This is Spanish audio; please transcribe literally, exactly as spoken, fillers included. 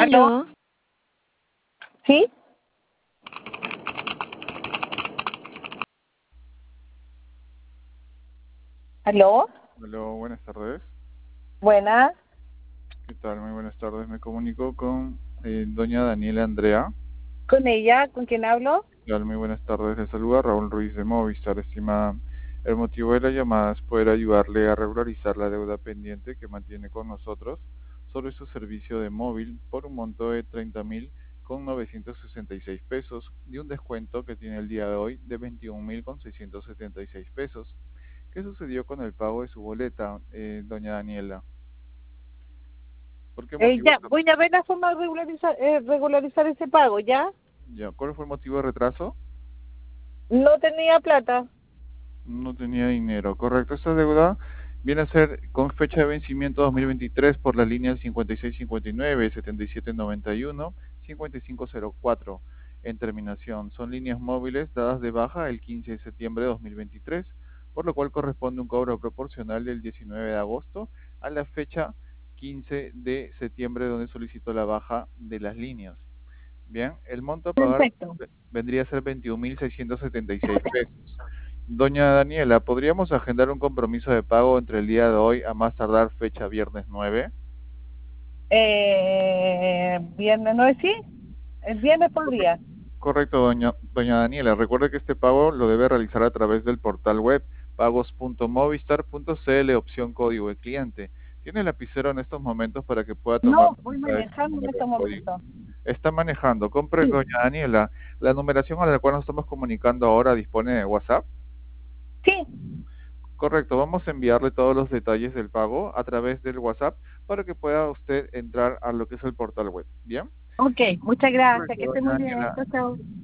¿Aló? Aló, ¿Sí? ¿Aló? Hola, buenas tardes. Buenas. ¿Qué tal? Muy buenas tardes. Me comunico con eh, doña Daniela Andrea. ¿Con ella? ¿Con quién hablo? ¿Qué tal? Muy buenas tardes. Le saluda Raúl Ruiz de Movistar, estimada. El motivo de la llamada es poder ayudarle a regularizar la deuda pendiente que mantiene con nosotros sobre su servicio de móvil por un monto de treinta mil con novecientos sesenta y seis pesos y un descuento que tiene el día de hoy de veintiún mil con seiscientos setenta y seis pesos. ¿Qué sucedió con el pago de su boleta, eh, doña Daniela? ¿Por qué Eh, motivo? ya, voy a ver la forma de regularizar, eh, regularizar ese pago, ¿ya? Ya, ¿cuál fue el motivo de retraso? No tenía plata. No tenía dinero, correcto. Esta deuda viene a ser con fecha de vencimiento dos mil veintitrés por la línea cincuenta y seis cincuenta y nueve, setenta y siete noventa y uno, cincuenta y cinco cero cuatro en terminación. Son líneas móviles dadas de baja el quince de septiembre de dos mil veintitrés, por lo cual corresponde un cobro proporcional del diecinueve de agosto a la fecha quince de septiembre donde solicitó la baja de las líneas. Bien, el monto a pagar Perfecto. ve- vendría a ser veintiún mil seiscientos setenta y seis pesos. Doña Daniela, ¿podríamos agendar un compromiso de pago entre el día de hoy a más tardar fecha viernes nueve? Eh, viernes, ¿no es sí? El viernes por día. Correcto, doña, doña Daniela. Recuerde que este pago lo debe realizar a través del portal web pagos punto movistar punto cl, opción código de cliente. ¿Tiene el lapicero en estos momentos para que pueda tomar No, voy nota de su manejando en número este de código? momento. Está manejando. Compre, Sí. doña Daniela. La numeración a la cual nos estamos comunicando ahora dispone de WhatsApp. Sí. Correcto, vamos a enviarle todos los detalles del pago a través del WhatsApp para que pueda usted entrar a lo que es el portal web. ¿Bien? Ok, muchas gracias. Correcto, Que esté doña muy bien. Daniela. Chao, chao.